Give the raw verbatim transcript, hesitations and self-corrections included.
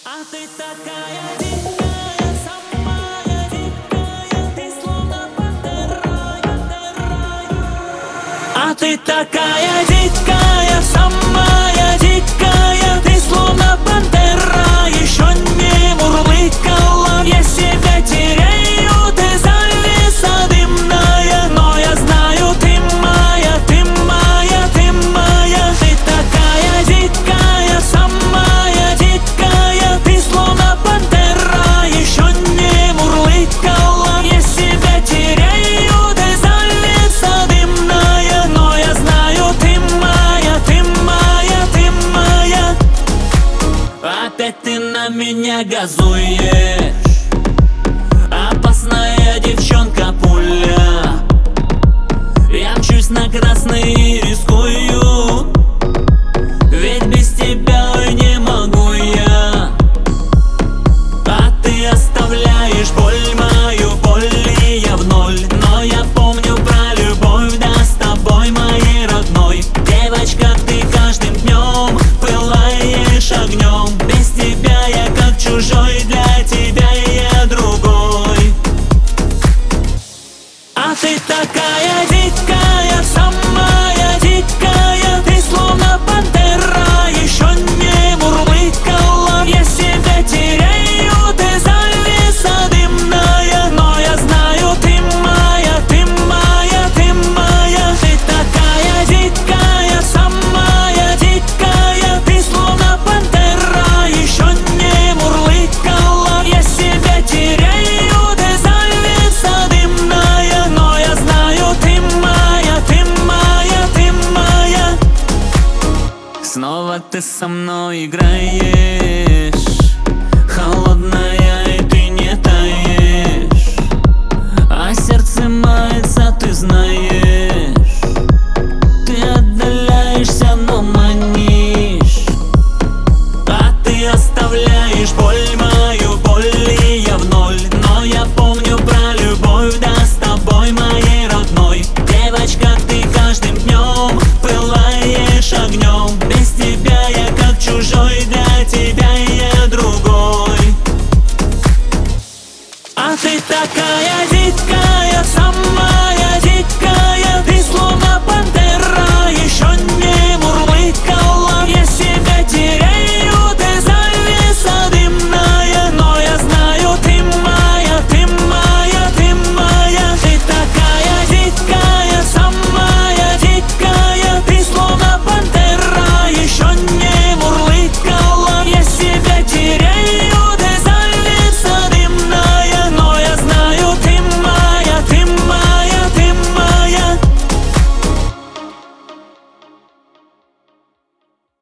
А ты такая дикая, самая дикая, ты словно пантера, пантера. А ты такая дикая, самая дикая, ты словно пантера. Еще не мурлыкала, я себя теряю, ты зависа дымная, но я знаю, ты моя, ты моя, ты моя. Ты такая дикая, самая дикая, ты словно пантера. Еще не мурлыкала, я себя теряю, ты зависа дымная, но я знаю, ты моя, ты моя, ты моя. Опять ты на меня газуешь, опасная девчонка пуля. Я мчусь на красный и рискую, ведь без тебя ой, не могу я. А ты оставляешь боль мою, боль и я в ноль. Но я помню про любовь, да с тобой, моей родной. Девочка, ты каждым днем пылаешь огнем. Без тебя я как чужой